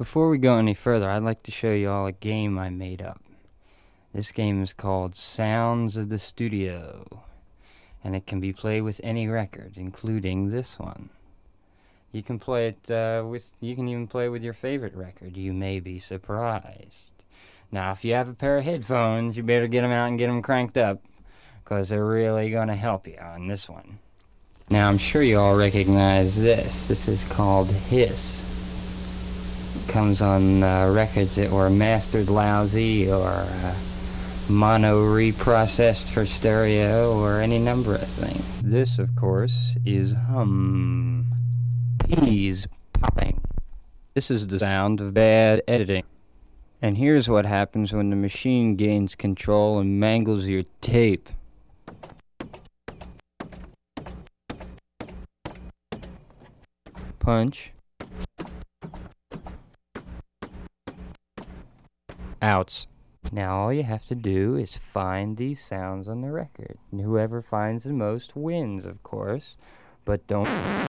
Before we go any further, I'd like to show you all a game I made up. This game is called Sounds of the Studio, and it can be played with any record, including this one. You can play it you can even play with your favorite record. You may be surprised. Now, if you have a pair of headphones, you better get them out and get them cranked up, because they're really going to help you on this one. Now, I'm sure you all recognize this. This is called Hiss. Comes on records that were mastered lousy or mono reprocessed for stereo or any number of things. This, of course, is hum. Peas popping. This is the sound of bad editing. And here's what happens when the machine gains control and mangles your tape. Punch. Outs. Now all you have to do is find these sounds on the record. And whoever finds the most wins, of course. But don't